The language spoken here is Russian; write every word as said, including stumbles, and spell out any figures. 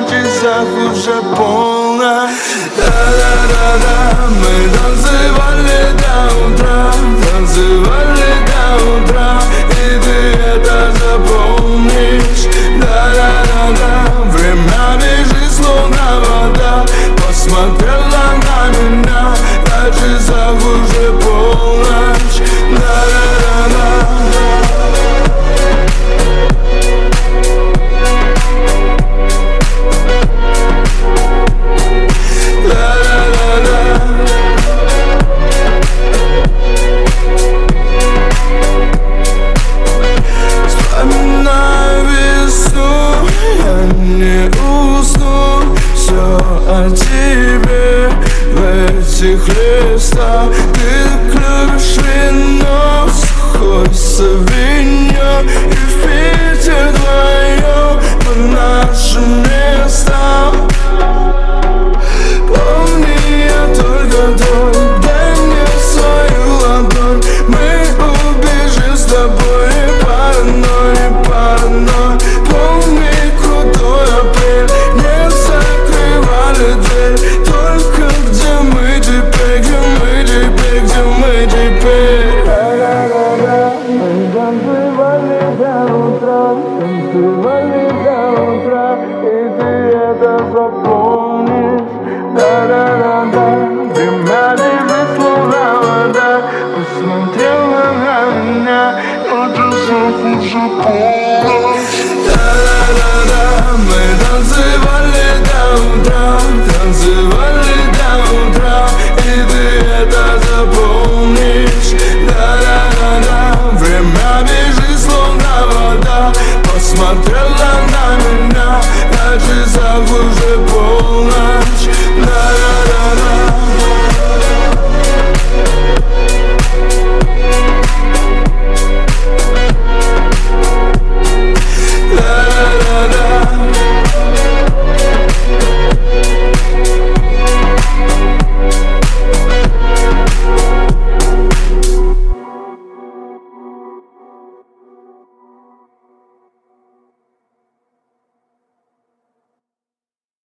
часах уже полночь. Да-да-да-да, мы танцевали до утра, танцевали до утра, и ты это запомнишь. Да-да-да-да, время бежит словно вода. Посмотрела на меня, на часах уже полночь. Да-да-да-да. О тебе в этих листах. Ты любишь вино, сухой савиньон, и в Питер вдвоем по нашим местам. Помни, я только твой, дай мне свою ладонь. Мы убежим с тобой, не паранойй, не паранойй. Помни, крутой апрель, не закрывали дверь. Только где мы теперь, где мы теперь, где мы теперь? Да-да-да-да, мы танцевали до утра, танцевали до утра, и ты это запомнишь. Да-да-да-да, время бежит словно вода. Посмотрела на меня, на часах уже полночь. Да-да-да-да, мы танцевали до утра, танцевали до утра, и ты это запомнишь. Да-да-да-да, время бежит